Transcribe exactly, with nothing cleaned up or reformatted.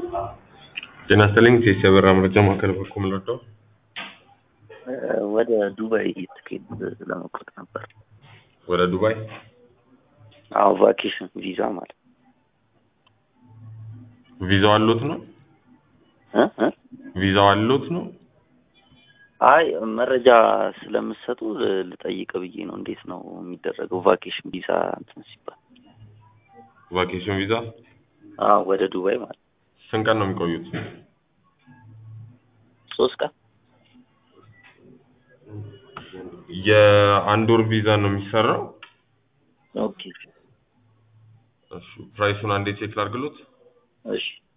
ጤና ይስጥልኝ የሰበራ መረጃ ማዕከል በኩል ልወደው ወደ ዱባይ ትኬት ለመቁረጥ ነበር። ወደ ዱባይ? አዎ ቫኬሽን ቪዛ ማለት ቪዛው አሉት ነው እ እ ቪዛው አሉት ነው? አይ መረጃ ስለምትሰጡ ልጠይቅ ብዬ ነው። እንዴት ነው የሚደረገው ቫኬሽን ቪዛ እንትን ሲባል? ቫኬሽን ቪዛ? አዎ ወደ ዱባይ ማለት ስንት ቀን ነው የሚቆዩት? ሶስት ቀን። የአንድ ወር ቪዛ ነው የሚሰራው? ኦኬ እሺ ፕራይሱን አንዴ ቼክ ላድርግሎት? እሺ